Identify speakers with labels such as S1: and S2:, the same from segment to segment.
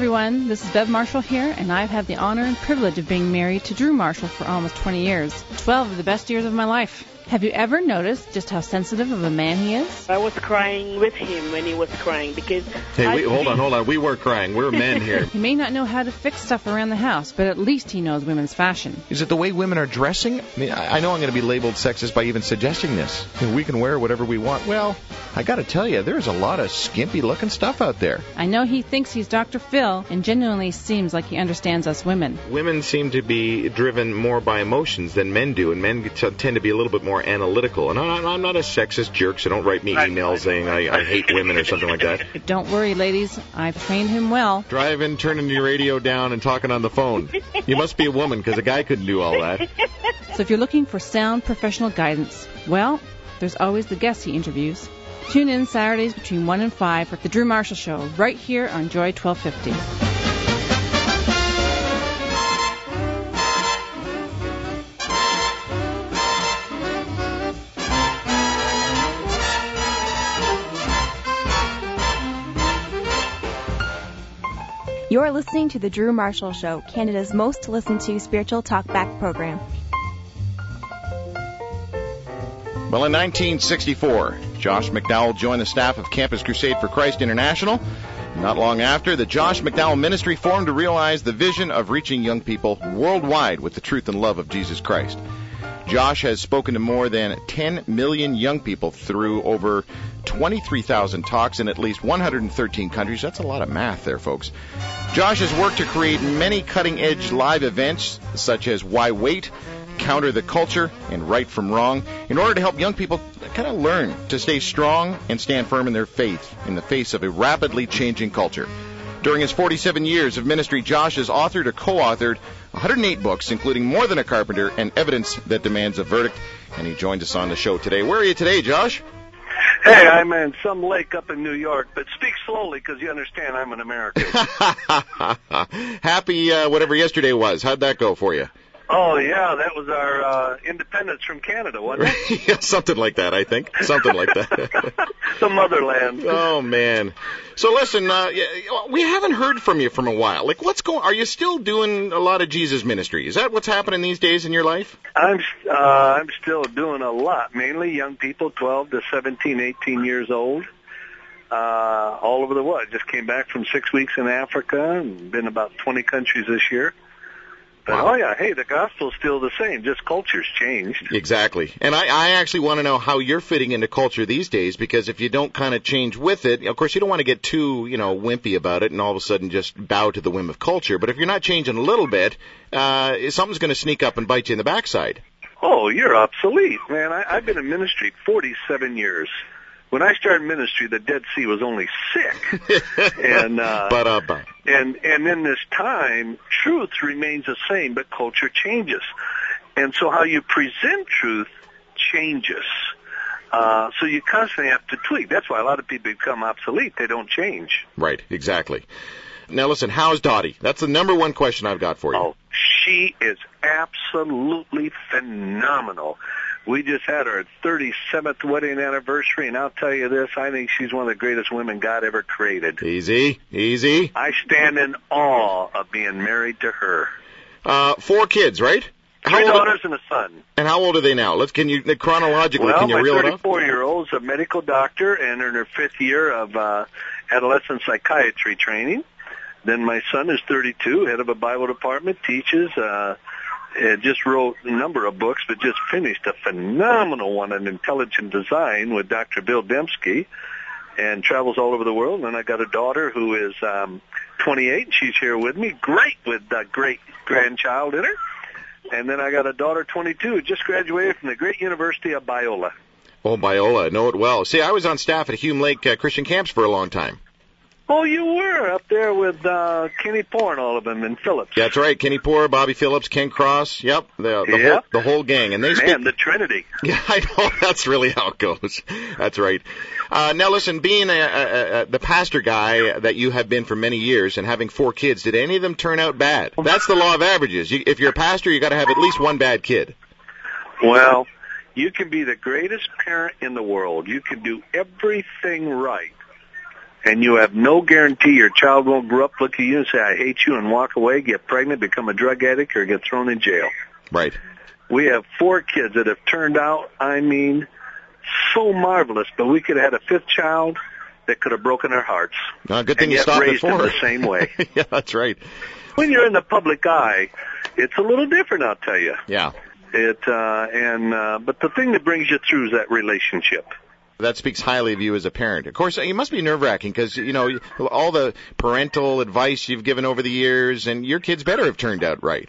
S1: everyone, this is Bev Marshall here, and I've had the honor and privilege of being married to Drew Marshall for almost 20 years. 12 of the best years of my life. Have you ever noticed just how sensitive of a man he is?
S2: I was crying with him when he was crying because...
S3: Hey, hold on. We weren't crying. We're men here.
S1: He may not know how to fix stuff around the house, but at least he knows women's fashion.
S4: Is it the way women are dressing? I mean, I know I'm going to be labeled sexist by even suggesting this. We can wear whatever we want. Well, I got to tell you, there's a lot of skimpy-looking stuff out there.
S1: I know he thinks he's Dr. Phil and genuinely seems like he understands us women.
S3: Women seem to be driven more by emotions than men do, and men tend to be a little bit more analytical. And I'm not a sexist jerk, so don't write me emails saying I hate women or something like that.
S1: But don't worry, ladies. I've trained him well.
S3: Driving, turning your radio down, and talking on the phone. You must be a woman, because a guy couldn't do all that.
S1: So if you're looking for sound professional guidance, well, there's always the guests he interviews. Tune in Saturdays between 1 and 5 for The Drew Marshall Show, right here on Joy 1250.
S5: You're listening to The Drew Marshall Show, Canada's most listened to spiritual talkback program.
S4: Well, in 1964, Josh McDowell joined the staff of Campus Crusade for Christ International. Not long after, the Josh McDowell Ministry formed to realize the vision of reaching young people worldwide with the truth and love of Jesus Christ. Josh has spoken to more than 10 million young people through over 23,000 talks in at least 113 countries. That's a lot of math there, folks. Josh has worked to create many cutting-edge live events, such as Why Wait?, Counter the Culture, and Right from Wrong, in order to help young people kind of learn to stay strong and stand firm in their faith in the face of a rapidly changing culture. During his 47 years of ministry, Josh has authored or co-authored 108 books, including More Than a Carpenter and Evidence That Demands a Verdict, and he joined us on the show today. Where are you today, Josh?
S6: Hey, I'm in some lake up in New York, but speak slowly because you understand I'm an American.
S3: Happy whatever yesterday was. How'd that go for you?
S6: Oh, yeah, that was our independence from Canada, wasn't it?
S3: Yeah, something like that, I think. Something like that.
S6: The motherland.
S3: Oh, man. So listen, we haven't heard from you from a while. Like, are you still doing a lot of Jesus ministry? Is that what's happening these days in your life?
S6: I'm still doing a lot, mainly young people, 12 to 17, 18 years old, all over the world. Just came back from 6 weeks in Africa and been about 20 countries this year. But, wow. Oh, yeah, hey, the gospel's still the same, just culture's changed.
S3: Exactly. And I actually want to know how you're fitting into culture these days, because if you don't kind of change with it, of course, you don't want to get too, wimpy about it and all of a sudden just bow to the whim of culture. But if you're not changing a little bit, something's going to sneak up and bite you in the backside.
S6: Oh, you're obsolete, man. I've been in ministry 47 years. When I started ministry, the Dead Sea was only 6. And in this time, truth remains the same, but culture changes. And so how you present truth changes. So you constantly have to tweak. That's why a lot of people become obsolete. They don't change.
S3: Right, exactly. Now listen, how's Dottie? That's the number one question I've got for you.
S6: Oh, she is absolutely phenomenal. We just had our 37th wedding anniversary, and I'll tell you this, I think she's one of the greatest women God ever created.
S3: Easy.
S6: I stand in awe of being married to her.
S3: 4 kids, right?
S6: 3 daughters and a son.
S3: And how old are they now? Can you reel it up?
S6: My 34-year-old's a medical doctor and in her 5th year of adolescent psychiatry training. Then my son is 32, head of a Bible department, teaches, just wrote a number of books, but just finished a phenomenal one on intelligent design with Dr. Bill Dembski, and travels all over the world. And then I got a daughter who is 28, and she's here with me, great with a great-grandchild in her. And then I got a daughter, 22, who just graduated from the great University of Biola.
S3: Oh, Biola, I know it well. See, I was on staff at Hume Lake Christian Camps for a long time.
S6: Oh, you were up there with Kenny Poore and all of them, and Phillips.
S3: That's right, Kenny Poore, Bobby Phillips, Ken Cross. Yep, the whole gang, and
S6: the Trinity.
S3: Yeah, I know. That's really how it goes. That's right. Now, listen, being the pastor guy that you have been for many years, and having 4 kids, did any of them turn out bad? That's the law of averages. If you're a pastor, you got to have at least one bad kid.
S6: Well, you can be the greatest parent in the world. You can do everything right. and you have no guarantee your child won't grow up, look at you and say, I hate you, and walk away, get pregnant, become a drug addict, or get thrown in jail.
S4: Right.
S6: We have 4 kids that have turned out, so marvelous, but we could have had a 5th child that could have broken our hearts.
S4: Good thing you stopped
S6: raised
S4: at 4.
S6: them the same way.
S4: Yeah, that's right.
S6: When you're in the public eye, it's a little different, I'll tell you.
S4: Yeah.
S6: But the thing that brings you through is that relationship.
S4: That speaks highly of you as a parent. Of course, you must be nerve-wracking because, all the parental advice you've given over the years, and your kids better have turned out right.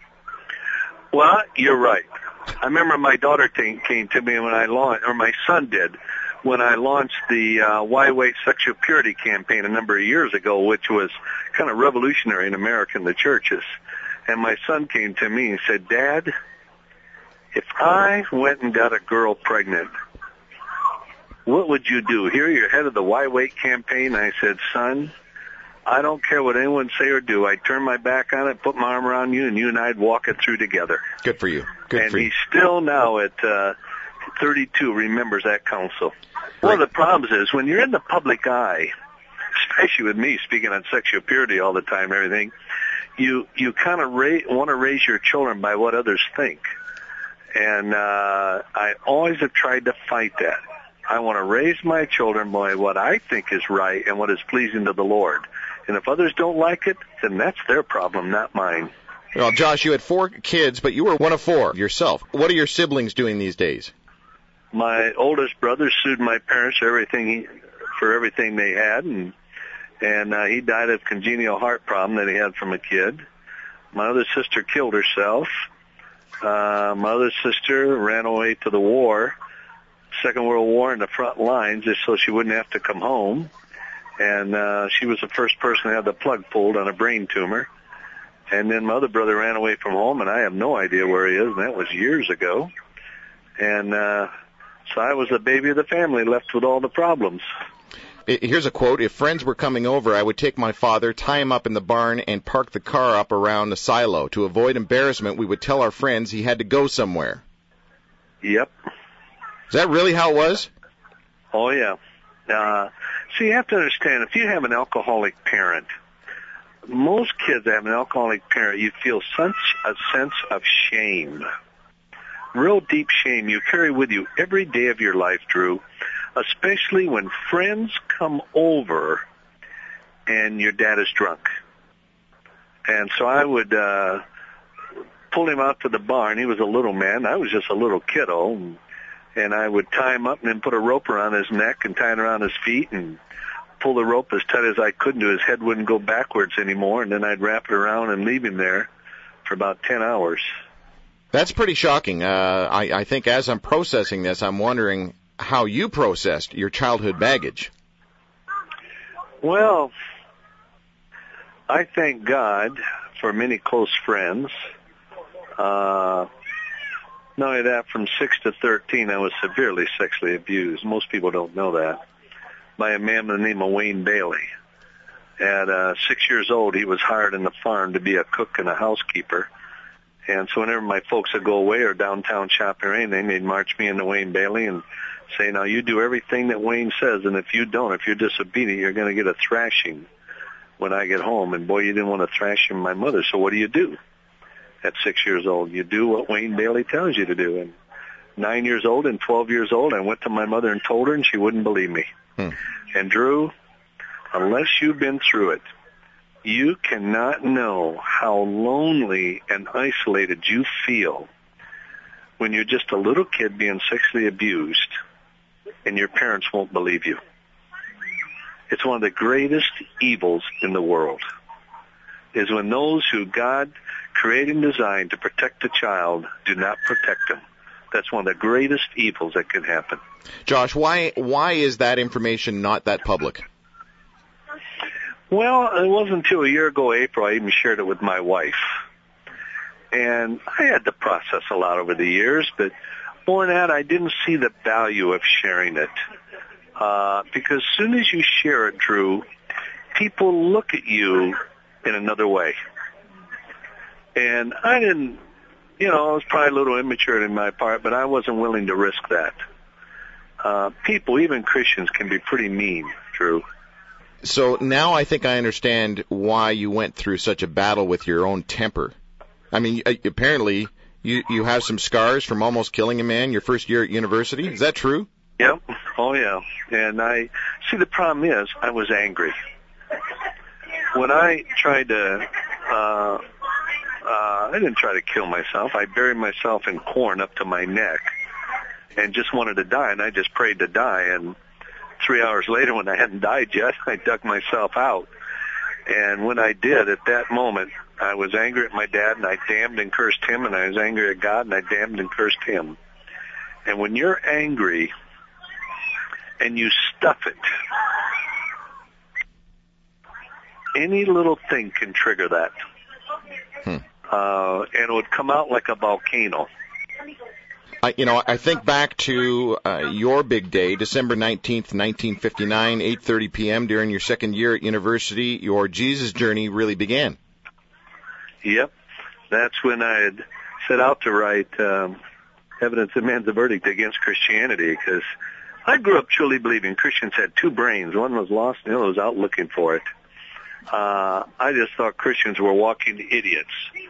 S6: Well, you're right. I remember my daughter came to me when I launched, or my son did, when I launched the Why Wait Sexual Purity campaign a number of years ago, which was kind of revolutionary in America in the churches. And my son came to me and said, Dad, if I went and got a girl pregnant, what would you do? Here you're head of the Why Wait campaign. I said, son, I don't care what anyone say or do. I'd turn my back on it, put my arm around you, and you and I'd walk it through together.
S4: Good for you. Good for you.
S6: And he still now at 32 remembers that counsel. One of the problems is when you're in the public eye, especially with me speaking on sexual purity all the time and everything, you kind of want to raise your children by what others think. And I always have tried to fight that. I want to raise my children by what I think is right and what is pleasing to the Lord. And if others don't like it, then that's their problem, not mine.
S4: Well, Josh, you had 4 kids, but you were one of 4 yourself. What are your siblings doing these days?
S6: My oldest brother sued my parents for everything they had, and he died of congenital heart problem that he had from a kid. My other sister killed herself. My other sister ran away to the war, Second World War, in the front lines, just so she wouldn't have to come home. And she was the first person to have the plug pulled on a brain tumor. And then my other brother ran away from home, and I have no idea where he is, and that was years ago. And so I was the baby of the family, left with all the problems.
S4: Here's a quote. If friends were coming over, I would take my father, tie him up in the barn, and park the car up around the silo. To avoid embarrassment, we would tell our friends he had to go somewhere.
S6: Yep.
S4: Is that really how it was?
S6: Oh, yeah. So you have to understand, if you have an alcoholic parent, most kids that have an alcoholic parent, you feel such a sense of shame. Real deep shame you carry with you every day of your life, Drew, especially when friends come over and your dad is drunk. And so I would pull him out to the barn. He was a little man. I was just a little kiddo. And I would tie him up and then put a rope around his neck and tie it around his feet and pull the rope as tight as I could until his head wouldn't go backwards anymore. And then I'd wrap it around and leave him there for about 10 hours.
S4: That's pretty shocking. I think as I'm processing this, I'm wondering how you processed your childhood baggage.
S6: Well, I thank God for many close friends. Not only that, from 6 to 13, I was severely sexually abused. Most people don't know that. By a man by the name of Wayne Bailey. At 6 years old, he was hired in the farm to be a cook and a housekeeper. And so whenever my folks would go away or downtown shopping or anything, they'd march me into Wayne Bailey and say, now you do everything that Wayne says, and if you don't, if you're disobedient, you're going to get a thrashing when I get home. And boy, you didn't want to thrash my mother, so what do? At 6 years old, you do what Wayne Bailey tells you to do. And 9 years old and 12 years old, I went to my mother and told her, and she wouldn't believe me. And Drew, unless you've been through it, you cannot know how lonely and isolated you feel when you're just a little kid being sexually abused and your parents won't believe you. It's one of the greatest evils in the world, is when those who God created and designed to protect the child do not protect them. That's one of the greatest evils that can happen.
S4: Josh, why is that information not that public?
S6: Well, it wasn't until a year ago, April, I even shared it with my wife. And I had to process a lot over the years, but more than that, I didn't see the value of sharing it. Because as soon as you share it, Drew, people look at you in another way. And I didn't, I was probably a little immature in my part, but I wasn't willing to risk that. People, even Christians, can be pretty mean, Drew.
S4: So now I think I understand why you went through such a battle with your own temper. I mean, apparently you have some scars from almost killing a man your first year at university. Is that true?
S6: Yep. Oh, yeah. And the problem is I was angry. When I tried to, I didn't try to kill myself. I buried myself in corn up to my neck and just wanted to die, and I just prayed to die. And 3 hours later, when I hadn't died yet, I dug myself out. And when I did, at that moment, I was angry at my dad, and I damned and cursed him, and I was angry at God, and I damned and cursed him. And when you're angry and you stuff it, any little thing can trigger that. And it would come out like a volcano.
S4: I think back to your big day, December 19th, 1959, 8:30 p.m. during your second year at university. Your Jesus journey really began.
S6: Yep. That's when I had set out to write Evidence Demands a Verdict Against Christianity, because I grew up truly believing Christians had two brains. One was lost and the other was out looking for it. I just thought Christians were walking idiots.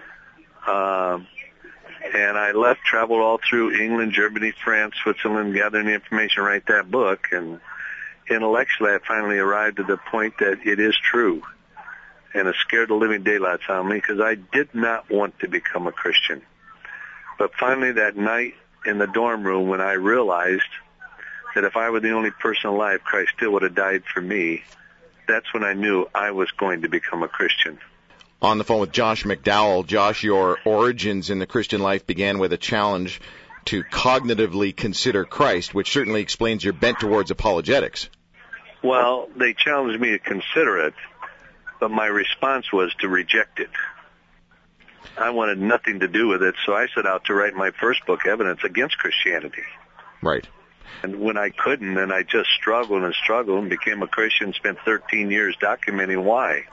S6: And I left, traveled all through England, Germany, France, Switzerland, gathering the information to write that book. And intellectually, I finally arrived at the point that it is true. And it scared the living daylights out of me, because I did not want to become a Christian. But finally that night in the dorm room, when I realized that if I were the only person alive, Christ still would have died for me, that's when I knew I was going to become a Christian.
S4: On the phone with Josh McDowell. Josh, your origins in the Christian life began with a challenge to cognitively consider Christ, which certainly explains your bent towards apologetics.
S6: Well, they challenged me to consider it, but my response was to reject it. I wanted nothing to do with it, so I set out to write my first book, Evidence Against Christianity.
S4: Right.
S6: And when I couldn't, then I just struggled and became a Christian, spent 13 years documenting why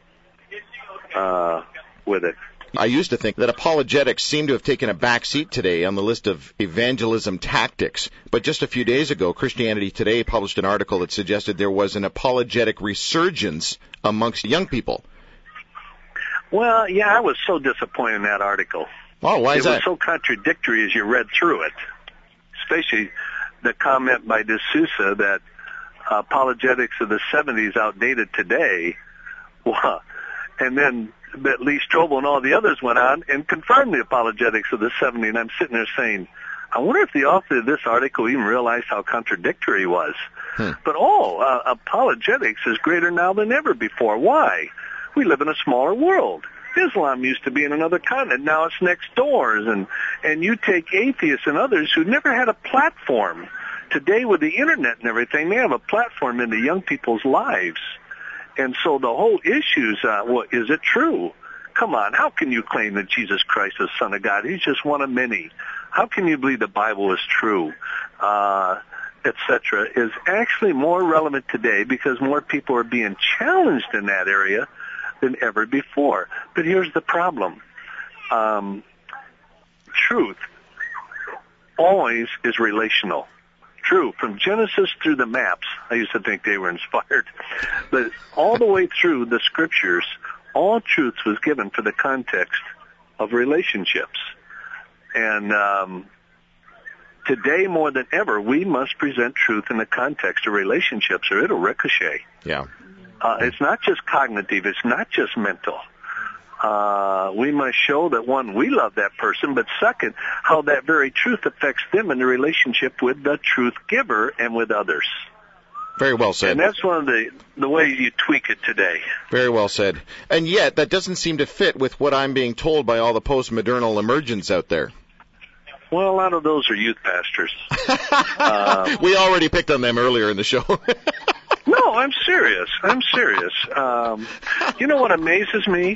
S6: with it.
S4: I used to think that apologetics seemed to have taken a back seat today on the list of evangelism tactics. But just a few days ago, Christianity Today published an article that suggested there was an apologetic resurgence amongst young people.
S6: Well, yeah, I was so disappointed in that article.
S4: Oh, why is that?
S6: It was so contradictory as you read through it, especially the comment by D'Souza that apologetics of the 70s outdated today. Well, and then Lee Strobel and all the others went on and confirmed the apologetics of the 70s. And I'm sitting there saying, I wonder if the author of this article even realized how contradictory he was. But apologetics is greater now than ever before. Why? We live in a smaller world. Islam used to be in another continent. Now it's next doors. And you take atheists and others who never had a platform. Today with the internet and everything, they have a platform into young people's lives. And so the whole issue is, is it true? Come on, how can you claim that Jesus Christ is the Son of God? He's just one of many. How can you believe the Bible is true, etc., is actually more relevant today because more people are being challenged in that area than ever before. But here's the problem. Truth always is relational. True, from Genesis through the maps, I used to think they were inspired, but all the way through the scriptures, all truth was given for the context of relationships. And today, more than ever, we must present truth in the context of relationships, or it'll ricochet.
S4: Yeah.
S6: It's not just cognitive, it's not just mental. We must show that, one, we love that person, but second, how that very truth affects them in the relationship with the truth giver and with others.
S4: Very well said.
S6: And that's one of the ways you tweak it today.
S4: Very well said. And yet, that doesn't seem to fit with what I'm being told by all the post-modernal emergents out there.
S6: Well, a lot of those are youth pastors.
S4: We already picked on them earlier in the show.
S6: No, I'm serious. You know what amazes me?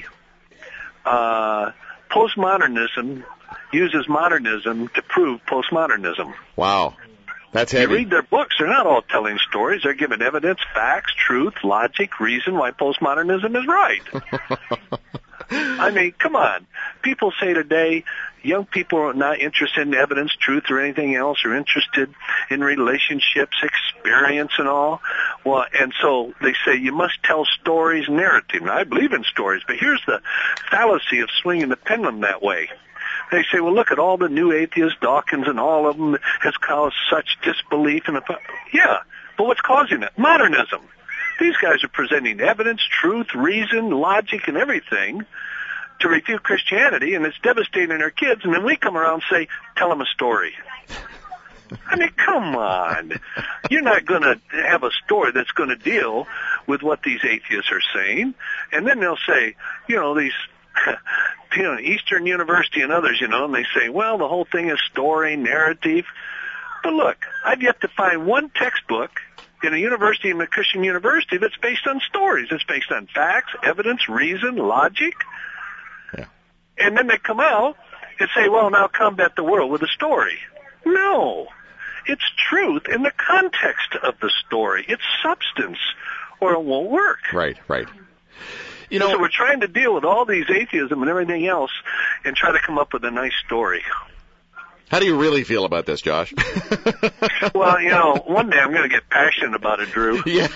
S6: Postmodernism uses modernism to prove postmodernism.
S4: Wow. That's heavy.
S6: You read their books, they're not all telling stories. They're giving evidence, facts, truth, logic, reason why postmodernism is right. I mean, come on. People say today, young people are not interested in evidence, truth, or anything else, or interested in relationships, experience, and all. Well, and so they say you must tell stories, narrative. Now, I believe in stories, but here's the fallacy of swinging the pendulum that way. They say, well, look at all the new atheists, Dawkins, and all of them has caused such disbelief. Yeah, but what's causing it? Modernism. These guys are presenting evidence, truth, reason, logic, and everything to refute Christianity, and it's devastating our kids, and then we come around and say, tell them a story. I mean, come on. You're not going to have a story that's going to deal with what these atheists are saying, and then they'll say, these Eastern University and others, and they say, well, the whole thing is story, narrative. But look, I've yet to find one textbook in a university, in a Christian university, that's based on stories. It's based on facts, evidence, reason, logic.
S4: Yeah.
S6: And then they come out and say, well, now combat the world with a story. No. It's truth in the context of the story. It's substance, or it won't work.
S4: Right.
S6: So we're trying to deal with all these atheism and everything else and try to come up with a nice story.
S4: How do you really feel about this, Josh?
S6: Well, one day I'm going to get passionate about it, Drew.
S4: Yeah.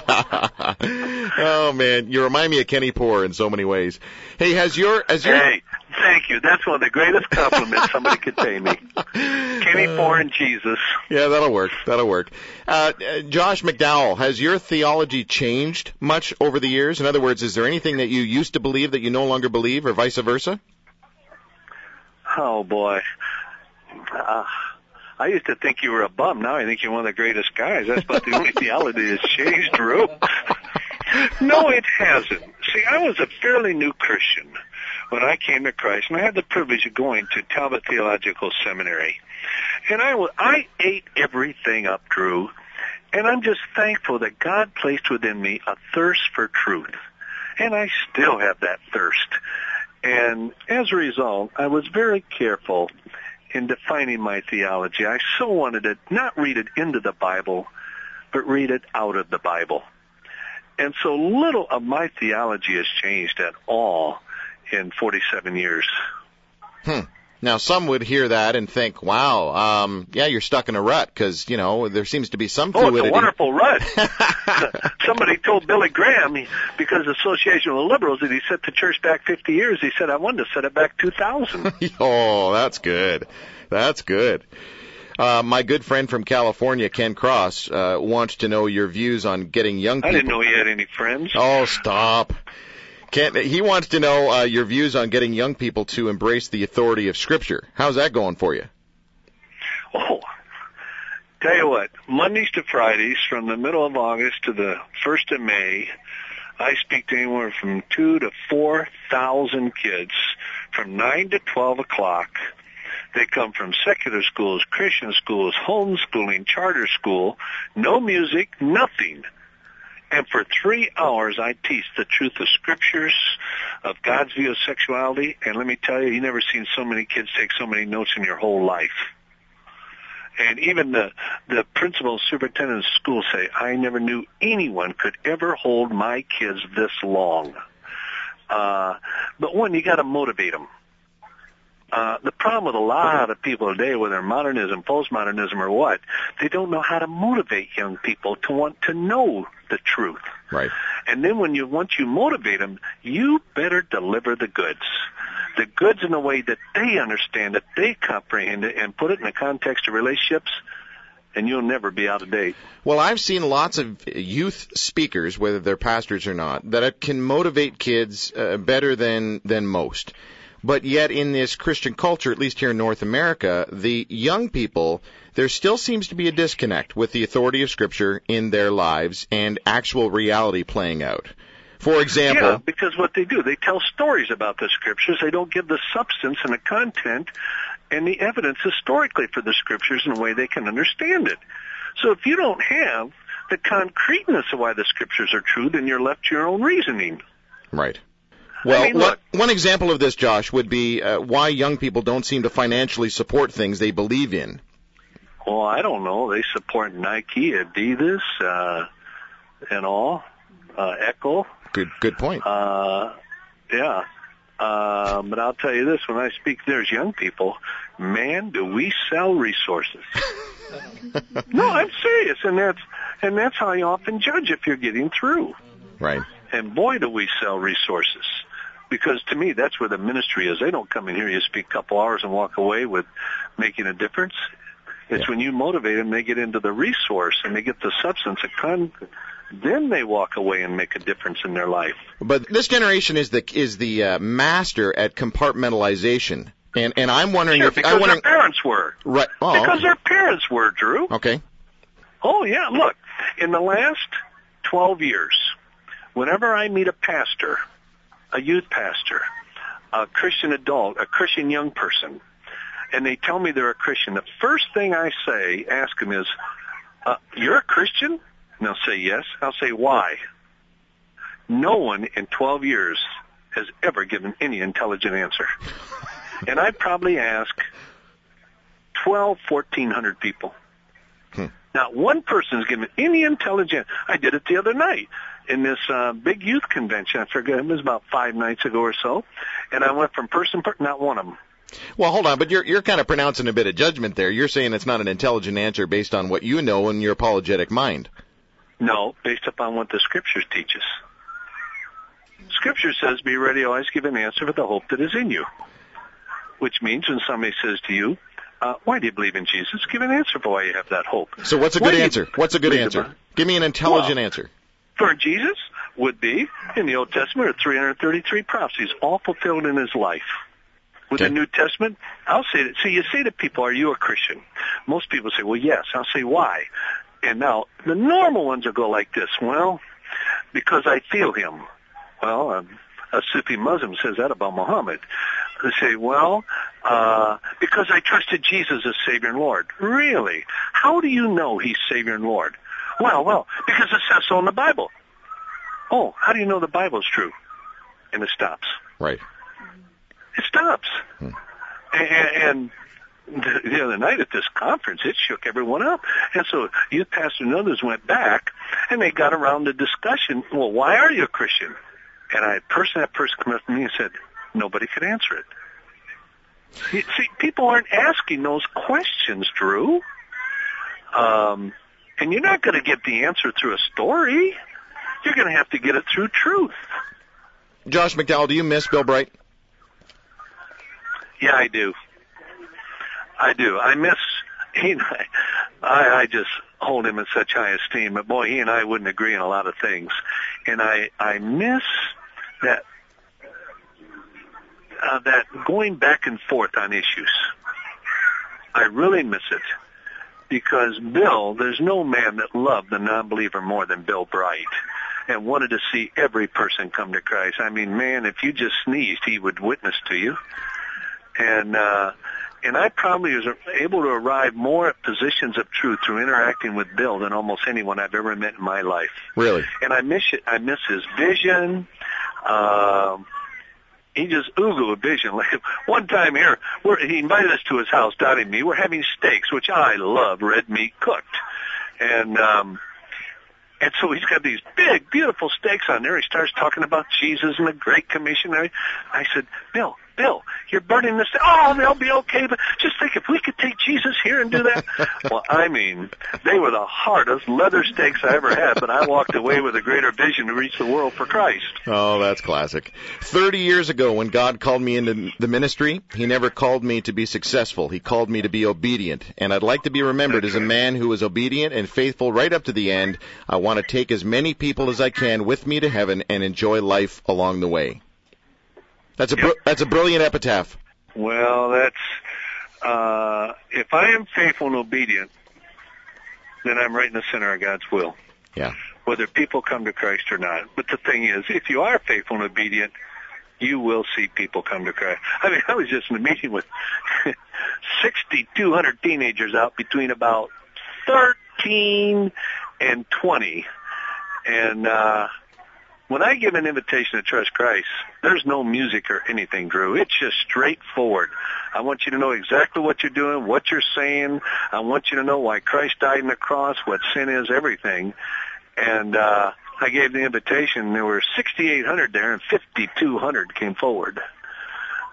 S4: Oh, man. You remind me of Kenny Poore in so many ways. Hey,
S6: Hey, thank you. That's one of the greatest compliments somebody could pay me. Kenny Poore and Jesus.
S4: Yeah, that'll work. Josh McDowell, has your theology changed much over the years? In other words, is there anything that you used to believe that you no longer believe, or vice versa?
S6: Oh, boy. I used to think you were a bum. Now I think you're one of the greatest guys. That's about the only theology that's changed, Drew. No, it hasn't. See, I was a fairly new Christian when I came to Christ, and I had the privilege of going to Talbot Theological Seminary. And I ate everything up, Drew, and I'm just thankful that God placed within me a thirst for truth. And I still have that thirst. And as a result, I was very careful in defining my theology. I so wanted to not read it into the Bible, but read it out of the Bible. And so little of my theology has changed at all in 47 years.
S4: Now, some would hear that and think, wow, you're stuck in a rut, because, there seems to be some fluidity.
S6: Oh, it's a wonderful rut. Somebody told Billy Graham, because of Association of the Liberals, that he set the church back 50 years. He said, I wanted to set it back 2,000.
S4: Oh, that's good. That's good. My good friend from California, Ken Cross, wants to know your views on getting young people.
S6: I didn't know he had any friends.
S4: Oh, stop. He wants to know your views on getting young people to embrace the authority of Scripture. How's that going for you?
S6: Oh, tell you what, Mondays to Fridays, from the middle of August to the 1st of May, I speak to anywhere from 2,000 to 4,000 kids from 9 to 12 o'clock. They come from secular schools, Christian schools, homeschooling, charter school, no music, nothing. And for 3 hours, I teach the truth of Scriptures, of God's view of sexuality. And let me tell you, you've never seen so many kids take so many notes in your whole life. And even the principal and superintendent of the school say, I never knew anyone could ever hold my kids this long. But one, you got to motivate them. The problem with a lot of people today, whether modernism, postmodernism, or what, they don't know how to motivate young people to want to know the truth.
S4: Right.
S6: And then once you motivate them, you better deliver the goods. The goods in a way that they understand it, they comprehend it, and put it in the context of relationships, and you'll never be out of date.
S4: Well, I've seen lots of youth speakers, whether they're pastors or not, that can motivate kids better than most. But yet in this Christian culture, at least here in North America, the young people, there still seems to be a disconnect with the authority of Scripture in their lives and actual reality playing out. For example...
S6: Yeah, because what they do, they tell stories about the Scriptures. They don't give the substance and the content and the evidence historically for the Scriptures in a way they can understand it. So if you don't have the concreteness of why the Scriptures are true, then you're left to your own reasoning.
S4: Right. Well,
S6: I mean,
S4: one example of this, Josh, would be why young people don't seem to financially support things they believe in.
S6: Well, I don't know. They support Nike, Adidas, and all. Echo.
S4: Good point.
S6: Yeah. But I'll tell you this, when I speak there's young people, man, do we sell resources. No, I'm serious, and that's how you often judge if you're getting through.
S4: Right.
S6: And boy, do we sell resources. Because to me, that's where the ministry is. They don't come in here, you speak a couple hours and walk away with making a difference. It's when you motivate them, they get into the resource and they get the substance. Then they walk away and make a difference in their life.
S4: But this generation is the master at compartmentalization. And I'm wondering
S6: their parents were.
S4: Right. Oh,
S6: because their parents were, Drew.
S4: Okay.
S6: Oh, yeah. Look, in the last 12 years, whenever I meet a pastor, a youth pastor, a Christian adult, a Christian young person, and they tell me they're a Christian, the first thing I ask them is, you're a Christian? And they'll say yes. I'll say, why? No one in 12 years has ever given any intelligent answer. And I probably ask 1,400 people. Not one person has given any intelligent. I did it the other night in this big youth convention. I forget, it was about 5 nights ago or so. And I went from person to person, not one of them.
S4: Well, hold on, but you're kind of pronouncing a bit of judgment there. You're saying it's not an intelligent answer based on what you know in your apologetic mind.
S6: No, based upon what the Scriptures teach us. Scripture says, be ready always give an answer for the hope that is in you. Which means when somebody says to you, why do you believe in Jesus? Give an answer for why you have that hope.
S4: So what's a good answer? What's a good answer? Give me an intelligent answer.
S6: For Jesus would be, in the Old Testament, are 333 prophecies, all fulfilled in his life. With the New Testament, I'll say that. See, you say to people, are you a Christian? Most people say, well, yes. I'll say, why? And now, the normal ones will go like this. Well, because I feel him. Well, a Sufi Muslim says that about Muhammad. They say, well, because I trusted Jesus as Savior and Lord. Really? How do you know he's Savior and Lord? Well, because it says so in the Bible. Oh, how do you know the Bible's true? And it stops.
S4: Right.
S6: It stops. And the other night at this conference, it shook everyone up. And so youth pastor and others went back, and they got around the discussion, well, why are you a Christian? And that person came up to me and said, nobody could answer it. See, people aren't asking those questions, Drew. And you're not going to get the answer through a story. You're going to have to get it through truth.
S4: Josh McDowell, do you miss Bill Bright?
S6: Yeah, I do. I miss, he and I just hold him in such high esteem. But boy, he and I wouldn't agree on a lot of things. And I miss that going back and forth on issues. I really miss it. Because Bill, there's no man that loved the non-believer more than Bill Bright and wanted to see every person come to Christ. I mean, man, if you just sneezed, he would witness to you. And I probably was able to arrive more at positions of truth through interacting with Bill than almost anyone I've ever met in my life.
S4: Really?
S6: And I miss it. I miss his vision. He just oozed with vision. Like one time here, he invited us to his house, Dottie and me. We're having steaks, which I love, red meat cooked. And so he's got these big, beautiful steaks on there. He starts talking about Jesus and the Great Commission. I said, Bill, you're burning this. Oh, they'll be okay, but just think if we could take Jesus here and do that. Well, I mean, they were the hardest leather steaks I ever had, but I walked away with a greater vision to reach the world for Christ.
S4: Oh, that's classic. 30 years ago, when God called me into the ministry, he never called me to be successful. He called me to be obedient. And I'd like to be remembered as a man who was obedient and faithful right up to the end. I want to take as many people as I can with me to heaven and enjoy life along the way. That's a brilliant epitaph.
S6: Well, that's if I am faithful and obedient, then I'm right in the center of God's will.
S4: Yeah.
S6: Whether people come to Christ or not. But the thing is, if you are faithful and obedient, you will see people come to Christ. I mean, I was just in a meeting with 6,200 teenagers out between about 13 and 20, and when I give an invitation to trust Christ, there's no music or anything, Drew. It's just straightforward. I want you to know exactly what you're doing, what you're saying. I want you to know why Christ died on the cross, what sin is, everything. And I gave the invitation. There were 6,800 there, and 5,200 came forward.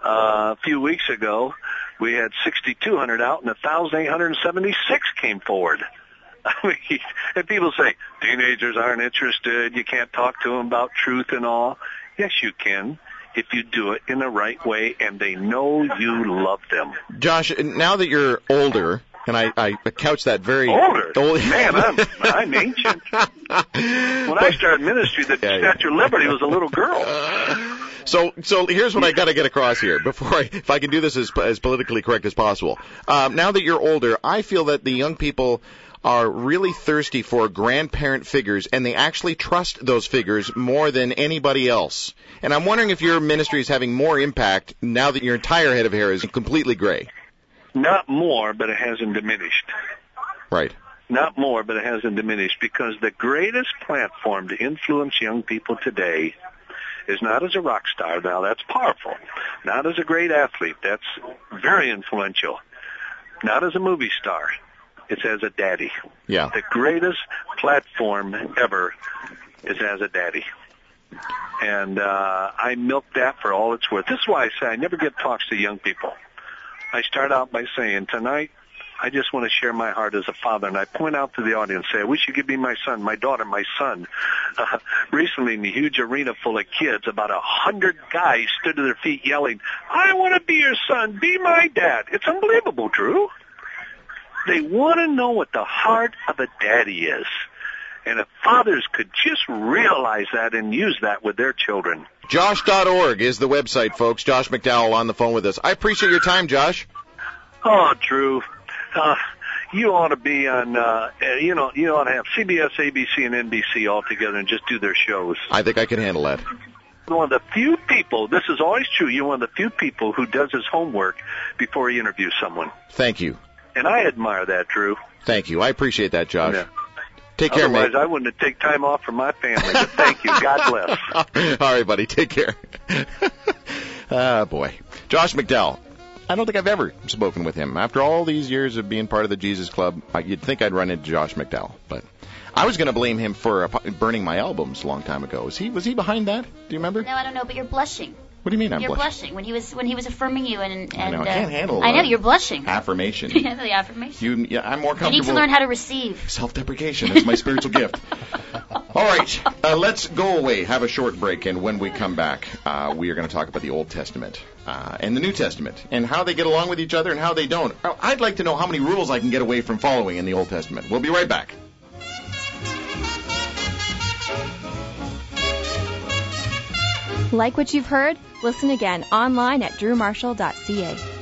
S6: A few weeks ago, we had 6,200 out, and 1,876 came forward. I mean, and people say, teenagers aren't interested, you can't talk to them about truth and all. Yes, you can, if you do it in the right way, and they know you love them.
S3: Josh, now that you're older, and I couch that very...
S6: Older? Man, I'm ancient. When I started ministry, the Statue of Liberty was a little girl.
S3: So here's what I got to get across here if I can do this as politically correct as possible. Now that you're older, I feel that the young people are really thirsty for grandparent figures, and they actually trust those figures more than anybody else. And I'm wondering if your ministry is having more impact now that your entire head of hair is completely gray.
S6: Not more, but it hasn't diminished.
S3: Right.
S6: Not more, but it hasn't diminished, because the greatest platform to influence young people today is not as a rock star. Now, that's powerful. Not as a great athlete. That's very influential. Not as a movie star. It's as a daddy.
S3: Yeah.
S6: The greatest platform ever is as a daddy. And I milk that for all it's worth. This is why I say I never give talks to young people. I start out by saying, tonight, I just want to share my heart as a father. And I point out to the audience, say, I wish you could be my son, my daughter, my son. Recently, in a huge arena full of kids, about 100 guys stood to their feet yelling, I want to be your son, be my dad. It's unbelievable, Drew. They want to know what the heart of a daddy is. And if fathers could just realize that and use that with their children.
S3: Josh.org is the website, folks. Josh McDowell on the phone with us. I appreciate your time, Josh.
S6: Oh, Drew. You ought to be on, you ought to have CBS, ABC, and NBC all together and just do their shows.
S3: I think I can handle that.
S6: One of the few people, this is always true, you're one of the few people who does his homework before he interviews someone.
S3: Thank you.
S6: And I admire that, Drew.
S3: Thank you. I appreciate that, Josh.
S6: Yeah.
S3: Take care,
S6: Otherwise,
S3: mate.
S6: I wouldn't have taken time off from my family, but thank you. God bless.
S3: All right, buddy. Take care. Boy. Josh McDowell. I don't think I've ever spoken with him. After all these years of being part of the Jesus Club, you'd think I'd run into Josh McDowell. But I was going to blame him for burning my albums a long time ago. Was he behind that? Do you remember?
S7: No, I don't know, but you're blushing.
S3: What do you mean I'm
S7: You're
S3: blushing?
S7: When he was affirming you and
S3: I know, I can't handle
S7: I know, you're blushing.
S3: Affirmation.
S7: Yeah, the affirmation.
S3: I'm more comfortable.
S7: You need to learn how to receive.
S3: Self-deprecation. That's my spiritual gift. All right. Let's go away, have a short break, and when we come back, we are going to talk about the Old Testament and the New Testament and how they get along with each other and how they don't. I'd like to know how many rules I can get away from following in the Old Testament. We'll be right back.
S5: Like what you've heard? Listen again online at drewmarshall.ca.